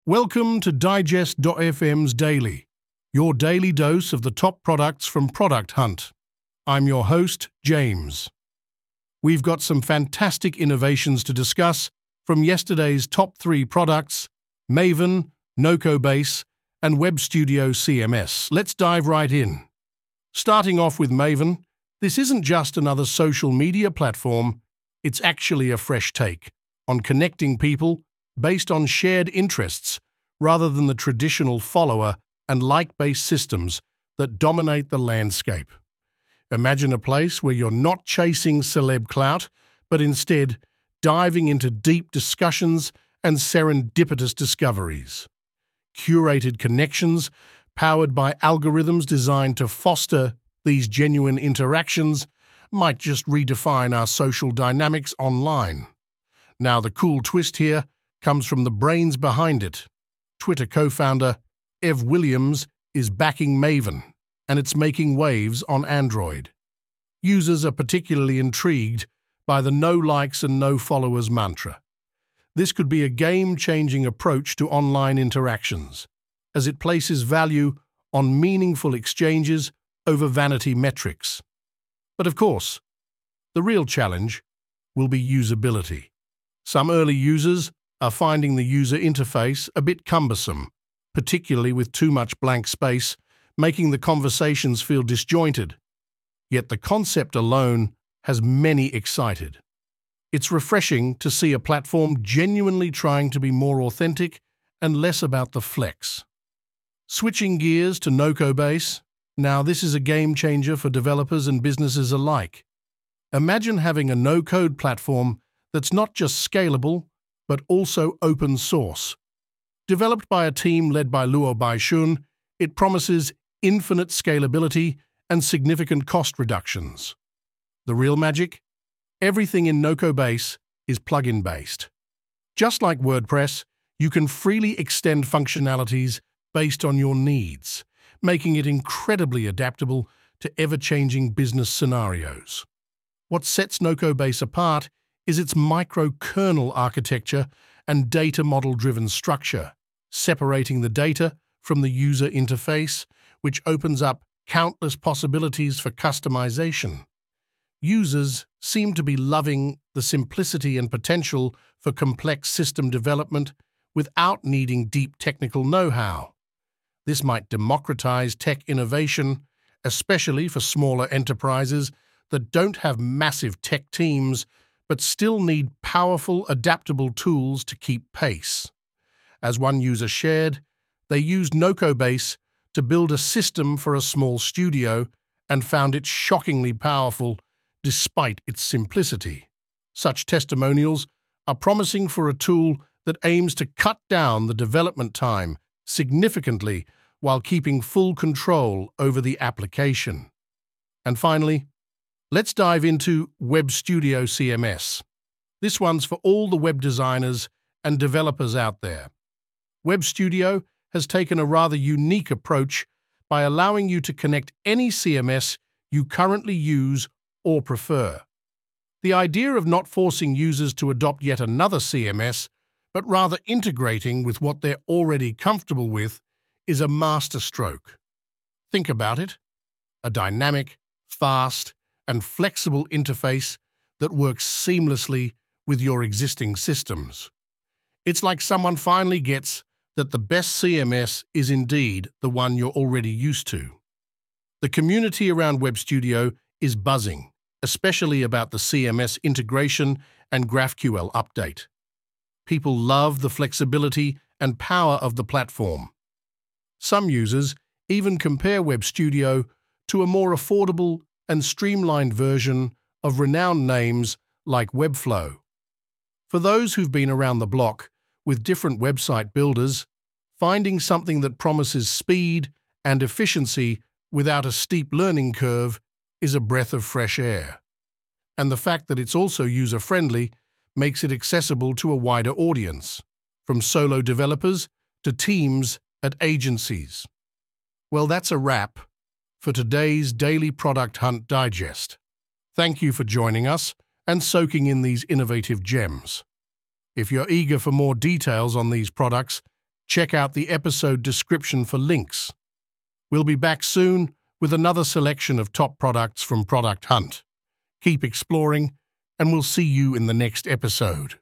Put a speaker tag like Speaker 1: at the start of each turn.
Speaker 1: Welcome to Digest.fm's Daily, your daily dose of the top products from Product Hunt. I'm your host, James. We've got some fantastic innovations to discuss from yesterday's top 3 products, Maven, NoCoBase, and Web Studio CMS. Let's dive right in. Starting off with Maven, this isn't just another social media platform, it's actually a fresh take on connecting people based on shared interests rather than the traditional follower and like-based systems that dominate the landscape. Imagine a place where you're not chasing celeb clout, but instead diving into deep discussions and serendipitous discoveries. Curated connections powered by algorithms designed to foster these genuine interactions might just redefine our social dynamics online. Now, the cool twist here comes from the brains behind it. Twitter co-founder Ev Williams is backing Maven, and it's making waves on Android. Users are particularly intrigued by the no likes and no followers mantra. This could be a game-changing approach to online interactions, as it places value on meaningful exchanges over vanity metrics. But of course, the real challenge will be usability. Some early users are finding the user interface a bit cumbersome, particularly with too much blank space, making the conversations feel disjointed. Yet the concept alone has many excited. It's refreshing to see a platform genuinely trying to be more authentic and less about the flex. Switching gears to NoCoBase, now this is a game changer for developers and businesses alike. Imagine having a no-code platform that's not just scalable, but also open source. Developed by a team led by Luo Baishun, it promises infinite scalability and significant cost reductions. The real magic? Everything in NoCoBase is plugin based. Just like WordPress, you can freely extend functionalities based on your needs, making it incredibly adaptable to ever-changing business scenarios. What sets NoCoBase apart is its microkernel architecture and data model-driven structure, separating the data from the user interface, which opens up countless possibilities for customization. Users seem to be loving the simplicity and potential for complex system development without needing deep technical know-how. This might democratize tech innovation, especially for smaller enterprises that don't have massive tech teams but still need powerful, adaptable tools to keep pace. As one user shared, they used NoCoBase to build a system for a small studio and found it shockingly powerful despite its simplicity. Such testimonials are promising for a tool that aims to cut down the development time significantly while keeping full control over the application. And finally, let's dive into Web Studio CMS. This one's for all the web designers and developers out there. Web Studio has taken a rather unique approach by allowing you to connect any CMS you currently use or prefer. The idea of not forcing users to adopt yet another CMS, but rather integrating with what they're already comfortable with, is a masterstroke. Think about it: a dynamic, fast, and flexible interface that works seamlessly with your existing systems. It's like someone finally gets that the best CMS is indeed the one you're already used to. The community around Web Studio is buzzing, especially about the CMS integration and GraphQL update. People love the flexibility and power of the platform. Some users even compare Web Studio to a more affordable and streamlined version of renowned names like Webflow. For those who've been around the block with different website builders, finding something that promises speed and efficiency without a steep learning curve is a breath of fresh air. And the fact that it's also user-friendly makes it accessible to a wider audience, from solo developers to teams at agencies. Well, that's a wrap for today's Daily Product Hunt Digest. Thank you for joining us and soaking in these innovative gems. If you're eager for more details on these products, Check out the episode description for links. We'll be back soon with another selection of top products from Product Hunt. Keep exploring, and we'll see you in the next episode.